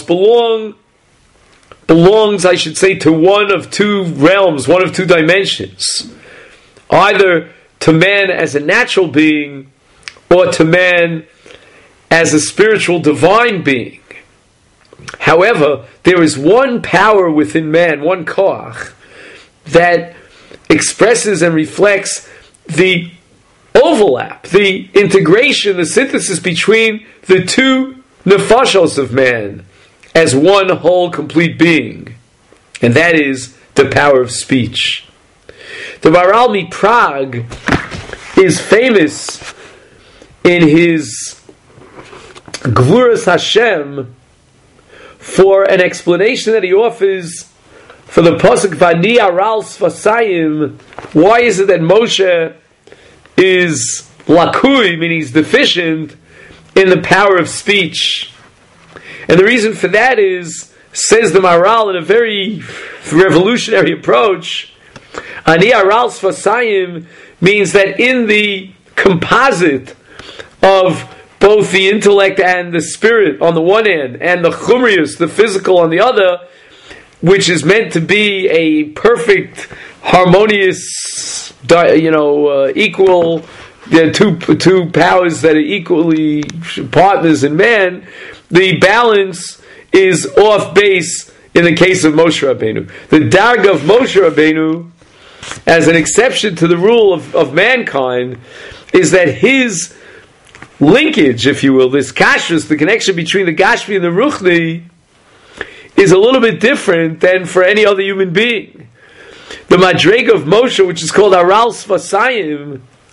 belongs, I should say, to one of two realms, one of two dimensions. Either to man as a natural being, or to man as a spiritual divine being. However, there is one power within man, one koach, that expresses and reflects the overlap, the integration, the synthesis between the two nefashos of man as one whole complete being, and that is the power of speech. The Maharal MiPrague is famous in his Gvuras Hashem for an explanation that he offers for the pasuk Vani Aral Sfasayim. Why is it that Moshe is lakui, meaning he's deficient in the power of speech? And the reason for that is, says the Maharal in a very revolutionary approach, Ani Aral Sfasayim means that in the composite of both the intellect and the spirit on the one hand, and the chumrius, the physical, on the other, which is meant to be a perfect, harmonious, equal, two powers that are equally partners in man, the balance is off base in the case of Moshe Rabbeinu. The darga of Moshe Rabbeinu, as an exception to the rule of mankind, is that his linkage, if you will, this kashrus, the connection between the Gashmi and the Ruchni, is a little bit different than for any other human being. The Madrega of Moshe, which is called Aral Sfasayim,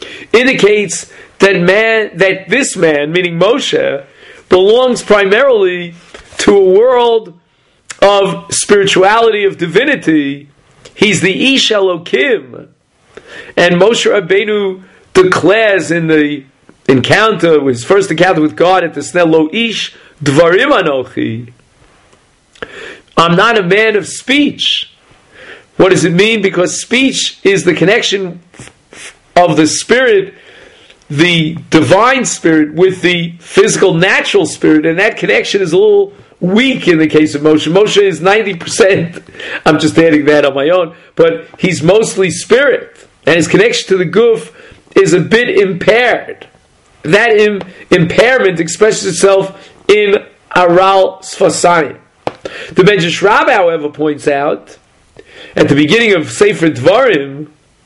indicates that this man, meaning Moshe, belongs primarily to a world of spirituality, of divinity. He's the Ish Elokim. And Moshe Rabbeinu declares in the encounter, his first encounter with God at the Sneh, Lo Ish Dvarim Anochi. I'm not a man of speech. What does it mean? Because speech is the connection of the spirit, the divine spirit, with the physical, natural spirit, and that connection is a little weak in the case of Moshe. Moshe is 90%, I'm just adding that on my own, but he's mostly spirit, and his connection to the guf is a bit impaired. That impairment expresses itself in Aral Sfasayim. The Medrash Rabbah, however, points out at the beginning of Sefer Dvarim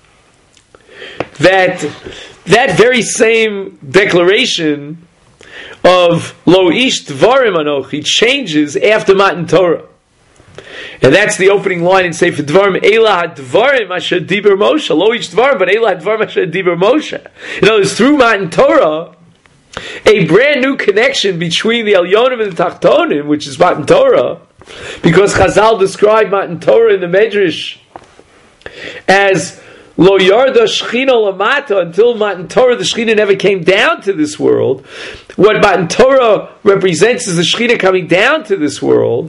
that very same declaration of Lo Ish Dvarim Anochi changes after Matan Torah. And that's the opening line in Sefer Dvarim, Eila HaDvarim Asher Diber Moshe. Lo Ish Dvarim, but Eila HaDvarim Asher Diber Moshe. In other words, through Matan Torah, a brand new connection between the Elyonim and the Tachtonim, which is Matan Torah, because Chazal described Matan Torah in the Medrash as Lo Yarda Shechina Lamata, until Matan Torah, the Shechina never came down to this world. What Matan Torah represents is the Shechina coming down to this world.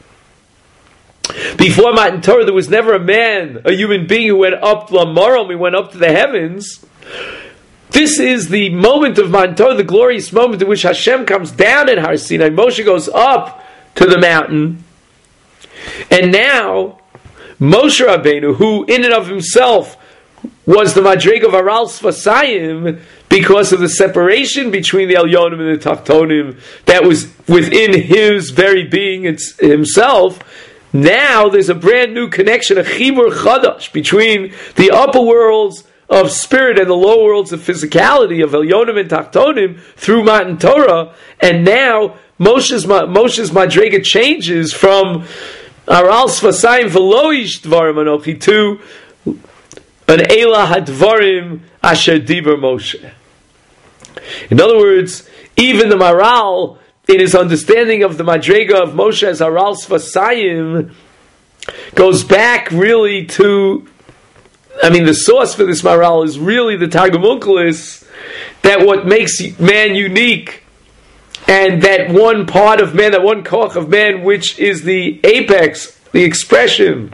Before Matan Torah, there was never a man, a human being who went up Lamarom, he went up to the heavens. This is the moment of Matan Torah, the glorious moment in which Hashem comes down at Har Sinai. Moshe goes up to the mountain, and now Moshe Rabbeinu, who in and of himself was the Madreg of Aral Sfasayim, because of the separation between the Elyonim and the Tachtonim that was within his very being himself, now there's a brand new connection, a Chibur Chadash, between the upper worlds of spirit and the lower worlds of physicality, of Elyonim and Tachtonim, through Matan Torah, and now Moshe's Madrega changes from Aral Sfasayim V'lo Ish Dvarim Anochi to an Eila HaDvarim Asher Diber Moshe. In other words, even the Maral, in his understanding of the Madrega of Moshe as Aral Sfasayim, goes back really to, the source for this Maral is really the Targum Onkelos, that what makes man unique, and that one part of man, that one koch of man, which is the apex, the expression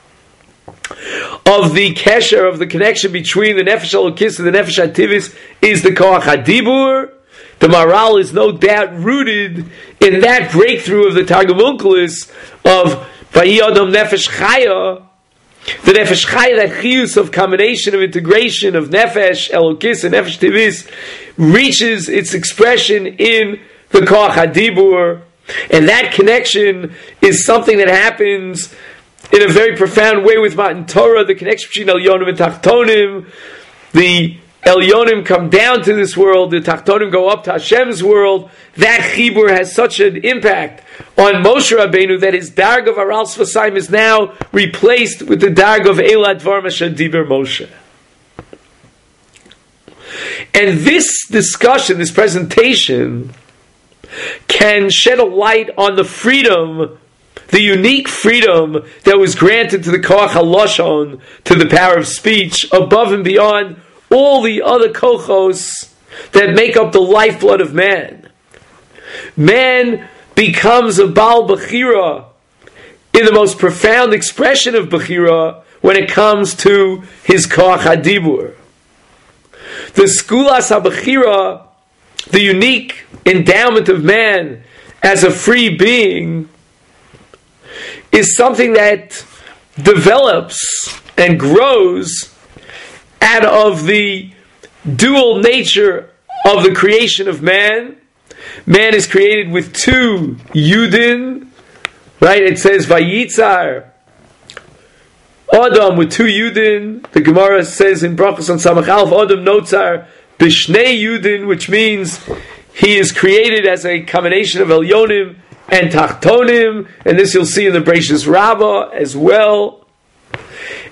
of the kesher, of the connection between the Nefesh Elokis and the Nefesh Hativis, is the koach hadibur. The Maral is no doubt rooted in that breakthrough of the Targum Onkelos of Vayi Adam Nefesh Chaya. The Nefesh Chaya, that chiyus of combination, of integration of Nefesh Elokis and Nefesh Tivis, reaches its expression in the Koach HaDibur, and that connection is something that happens in a very profound way with Matan Torah, the connection between Elyonim and Tachtonim. The Elyonim come down to this world, the Tachtonim go up to Hashem's world. That Chibur has such an impact on Moshe Rabbeinu that his darg of Aral Sfasayim is now replaced with the darg of Eila Dvarim Asher Diber Moshe. And this discussion, this presentation, can shed a light on the freedom, the unique freedom that was granted to the Koach HaLashon, to the power of speech, above and beyond all the other kochos that make up the lifeblood of man. Man becomes a Baal Bechira in the most profound expression of Bechira when it comes to his Koach HaDibur. The Skulas HaBechira, the unique endowment of man as a free being, is something that develops and grows out of the dual nature of the creation of man. Man is created with two Yudin, right? It says Vayitzar Adam with two Yudin. The Gemara says in Brachos on Samach Aleph, Adam Notzar Bishnei Yudin, which means he is created as a combination of Elyonim and Tachtonim, and this you'll see in the Bereishis Rabbah as well.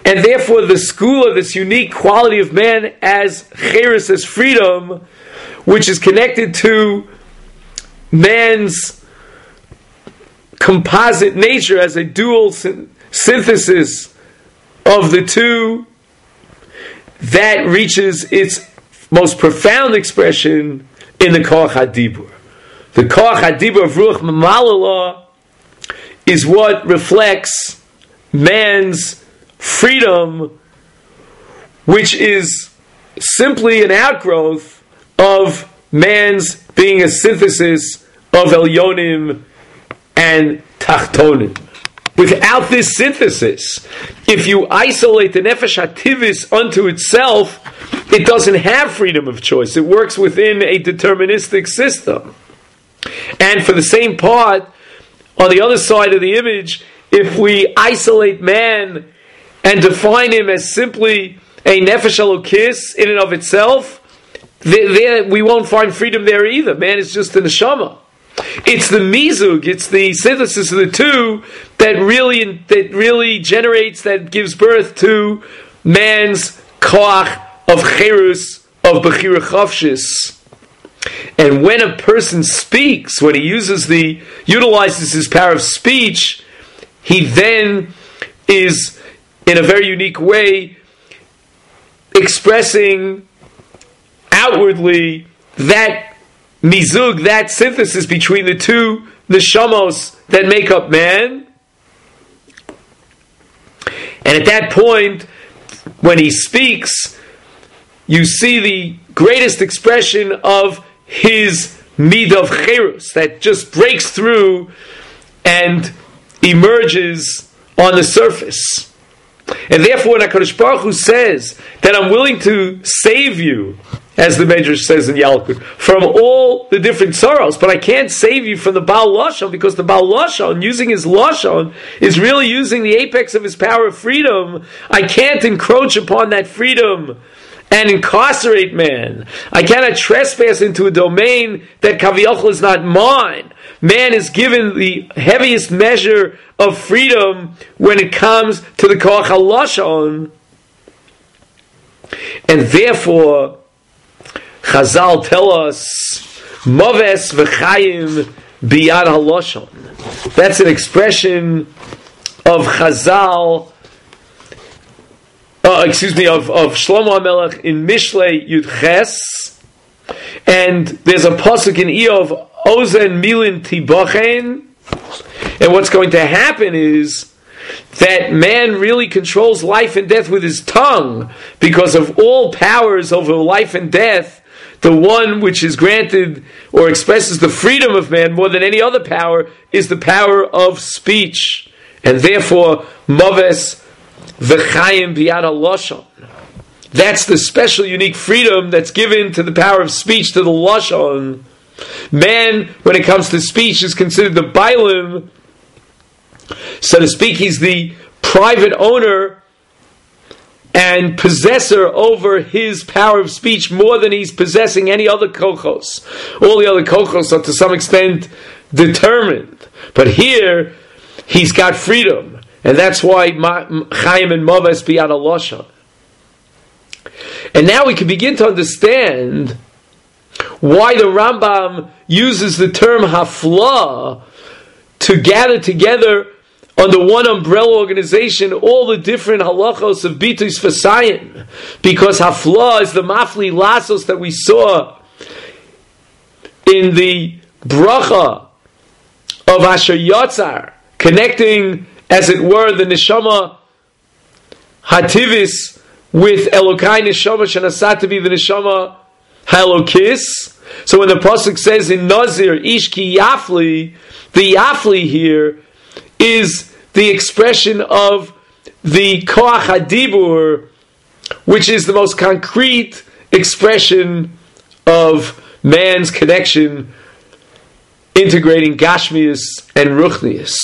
And therefore the skula, this unique quality of man as cherus, as freedom, which is connected to man's composite nature as a dual synthesis of the two, that reaches its most profound expression in the Koach HaDibur. The Koach HaDibur of Ruach Mamalallah is what reflects man's freedom, which is simply an outgrowth of man's being a synthesis of Elyonim and Tachtonim. Without this synthesis, if you isolate the Nefesh HaTivis unto itself, it doesn't have freedom of choice. It works within a deterministic system. And for the same part, on the other side of the image, if we isolate man and define him as simply a Nefesh Elokis in and of itself, there we won't find freedom there either. Man is just a neshama. It's the mizug, it's the synthesis of the two that really generates, that gives birth to man's koach of cherus, of bechira chavshis. And when a person speaks, when he utilizes his power of speech, he then is, in a very unique way, expressing outwardly that mizug, that synthesis between the two neshamos that make up man. And at that point, when he speaks, you see the greatest expression of his midah of cherus that just breaks through and emerges on the surface. And therefore, when HaKadosh Baruch Hu says that I'm willing to save you, as the Medrash says in Yalkut, from all the different sorrows, but I can't save you from the Baal Lashon, because the Baal Lashon, using his Lashon, is really using the apex of his power of freedom. I can't encroach upon that freedom and incarcerate man. I cannot trespass into a domain that Kaviyachol is not mine. Man is given the heaviest measure of freedom when it comes to the Koach HaLashon. And therefore, Chazal tell us, Moves v'chayim biyad HaLashon. That's an expression of Chazal, of Shlomo HaMelech in Mishlei Yud Ches. And there's a pasuk in Eov, Ozen Milin Tibachen. And what's going to happen is that man really controls life and death with his tongue, because of all powers over life and death, the one which is granted or expresses the freedom of man more than any other power is the power of speech. And therefore, Moves v'chayim biyad HaLashon. That's the special, unique freedom that's given to the power of speech, to the Lashon. Man, when it comes to speech, is considered the Bailim. So to speak, he's the private owner and possessor over his power of speech more than he's possessing any other kochos. All the other kochos are to some extent determined. But here, he's got freedom. And that's why Chaim and Moves biyad HaLashon. And now we can begin to understand why the Rambam uses the term hafla to gather together under one umbrella organization all the different halachos of bitus v'sayim, because hafla is the mafli lasos that we saw in the bracha of Asher Yotzar, connecting, as it were, the neshama hativis with Elokai neshama shenasat to be the neshama halokis. So when the pasuk says in Nazir ish ki yafli, the yafli here is the expression of the koach hadibur, which is the most concrete expression of man's connection, integrating gashmius and ruchnius.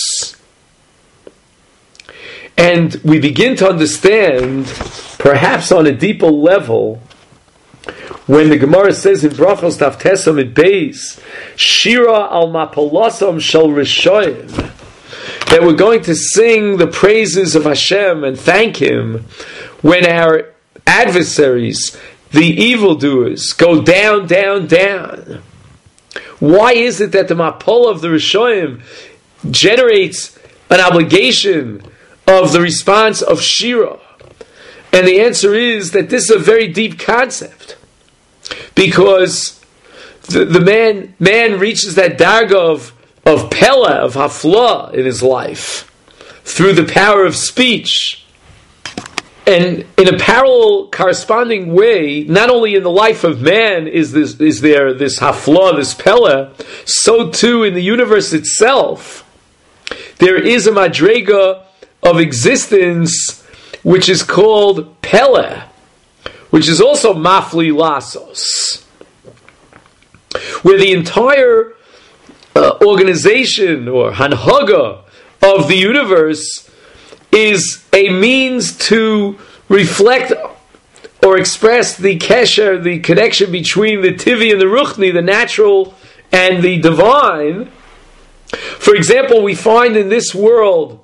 And we begin to understand, perhaps on a deeper level, when the Gemara says in Brachos Daf Tesam at Beis, Shira al Mapolosam Shel Rishoyim, that we're going to sing the praises of Hashem and thank Him when our adversaries, the evildoers, go down, down, down. Why is it that the Mapola of the Rishonim generates an obligation of the response of Shira? And the answer is that this is a very deep concept, because the man reaches that darga of Pella, of Hafla in his life, through the power of speech. And in a parallel, corresponding way, not only in the life of man is there this Hafla, this Pella, so too in the universe itself, there is a madrega of existence which is called Pella, which is also Mafli Lasos, where the entire organization or Hanhaga of the universe is a means to reflect or express the kesher, the connection between the Tivi and the Ruchni, the natural and the divine. For example, we find in this world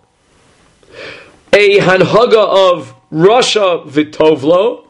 a Hanhaga of Rasha V'Tovlo,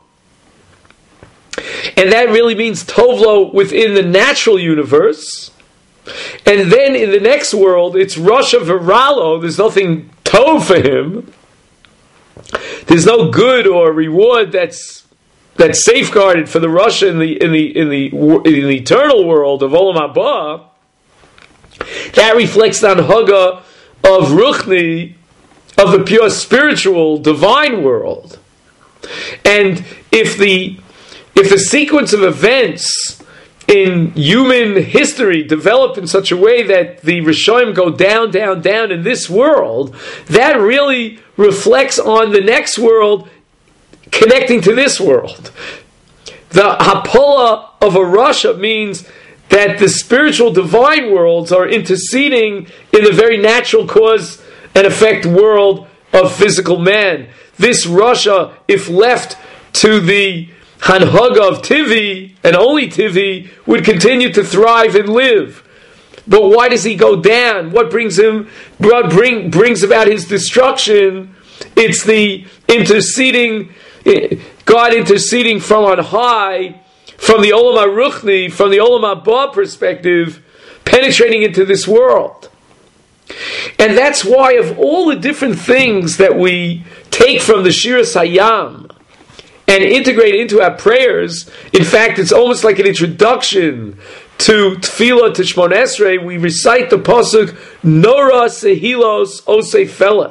and that really means Tovlo within the natural universe. And then in the next world, it's Rasha V'Ralo. There's nothing Tov for him. There's no good or reward that's safeguarded for the Rasha in the eternal world of Olam Haba. That reflects the Hanhaga of Ruchni, of the pure spiritual divine world. And if the sequence of events in human history develop in such a way that the Rishonim go down, down, down in this world, that really reflects on the next world connecting to this world. The Hapola of a Rasha means that the spiritual divine worlds are interceding in the very natural cause and effect world of physical man. This Rasha, if left to the Hanhaga of Tivi, and only Tivi, would continue to thrive and live. But why does he go down? What brings about his destruction? It's the interceding, God interceding from on high, from the Olam HaRuchni, from the Olam Haba perspective, penetrating into this world. And that's why, of all the different things that we take from the Shiras Hayam and integrate into our prayers, in fact, it's almost like an introduction to Tefillah, to Shmon Esrei. We recite the pasuk Nora Sehilos Osei,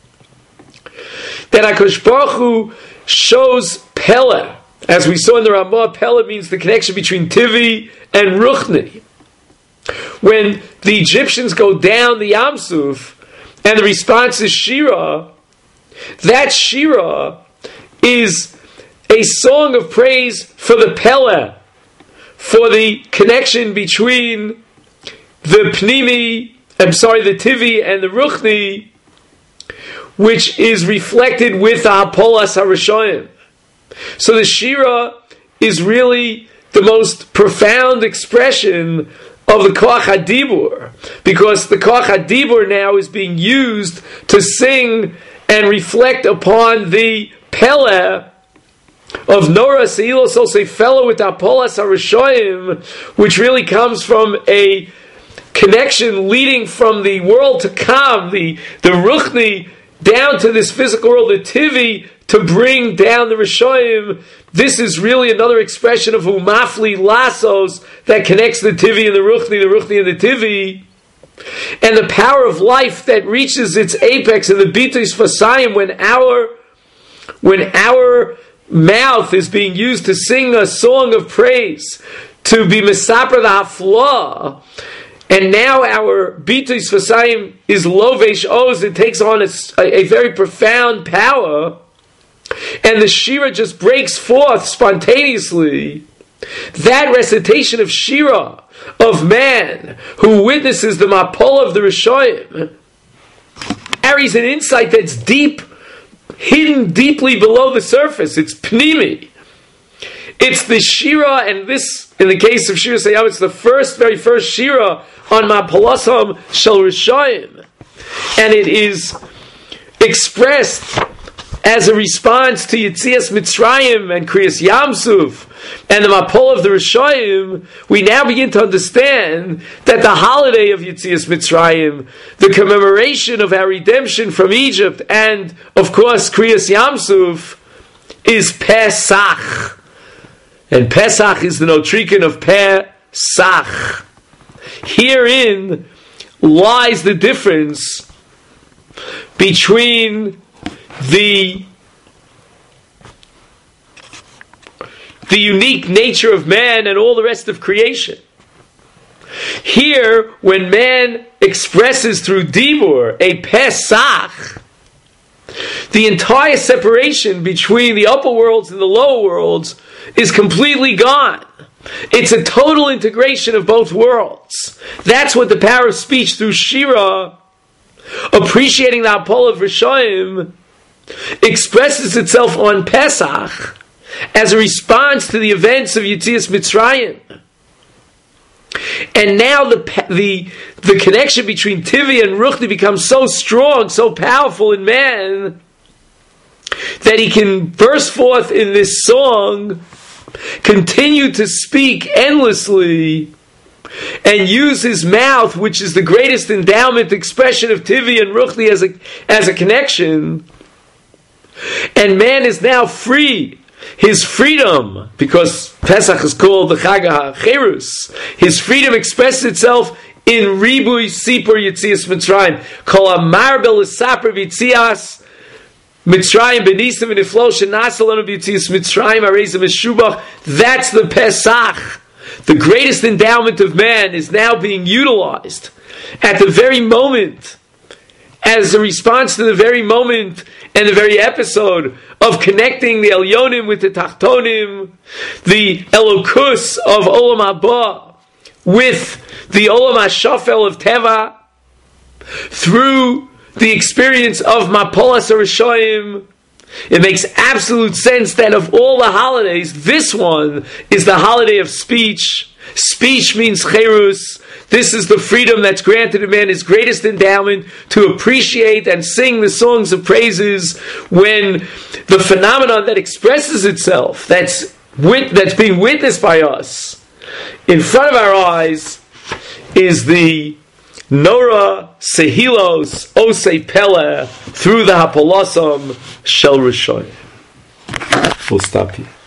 that HaKadosh Baruch Hu shows Pella. As we saw in the Ramah, Pella means the connection between Tivi and Ruchni. When the Egyptians go down the Yam Suf, and the response is Shira, that Shira is a song of praise for the Pella, for the connection between the Tivi and the Ruchni, which is reflected with the Hapolas HaRishonim. So the Shira is really the most profound expression of the Koach HaDibur, because the Koach HaDibur now is being used to sing and reflect upon the Pella of Nora Seilos Osei Fellow with Apolas HaRishoim, which really comes from a connection leading from the world to come, the Ruchni, down to this physical world, the Tivi, to bring down the Rishoim. This is really another expression of Umafli Lasos that connects the Tivi and the Ruchni and the Tivi. And the power of life that reaches its apex in the Bitus Fasayim when our mouth is being used to sing a song of praise, to be Mesaper the Hafla, and now our Bitus Fasayim is Lovesh Oz, it takes on a very profound power, and the Shira just breaks forth spontaneously. That recitation of Shira, of man, who witnesses the Mapola of the Rishonim, carries an insight that's deep, hidden deeply below the surface. It's Pnimi. It's the Shira, and this, in the case of Shira Sayam, it's the very first Shira on Mapolasam Shel Rishonim. and it is expressed as a response to Yetzias Mitzrayim and Kriyas Yamsuf and the Mapol of the Rishayim, we now begin to understand that the holiday of Yetzias Mitzrayim, the commemoration of our redemption from Egypt, and of course Kriyas Yamsuf, is Pesach. And Pesach is the Notrikin of Pesach. Herein lies the difference between the unique nature of man and all the rest of creation. Here, when man expresses through Dibur a Pesach, the entire separation between the upper worlds and the lower worlds is completely gone. It's a total integration of both worlds. That's what the power of speech through Shira, appreciating the Apol of Rishayim, expresses itself on Pesach as a response to the events of Yetzias Mitzrayim. And now the connection between Tivi and Ruchni becomes so strong, so powerful in man, that he can burst forth in this song, continue to speak endlessly, and use his mouth, which is the greatest endowment, expression of Tivi and Ruchni as a connection. And man is now free. His freedom, because Pesach is called the Chag HaCherus, his freedom expresses itself in Ribui Sipur Yetzias Mitzrayim. Kol Amar B'Lesaper V'Yitzias Mitzrayim B'Nisim V'Niflo Shenasalanu B'Yitzias Mitzrayim Arezim Eshubach. That's the Pesach. The greatest endowment of man is now being utilized at the very moment, as a response to the very moment and the very episode of connecting the Elyonim with the Tachtonim, the Elokus of Olam Haba with the Olam HaShafel of Teva, through the experience of Mapolas HaRishayim. It makes absolute sense that of all the holidays, this one is the holiday of speech. Speech means cherus. This is the freedom that's granted to man, his greatest endowment, to appreciate and sing the songs of praises when the phenomenon that expresses itself, that's being witnessed by us in front of our eyes, is the Nora Sehilos Osei Pele through the Hapolosam Shel Rishon. We'll stop here.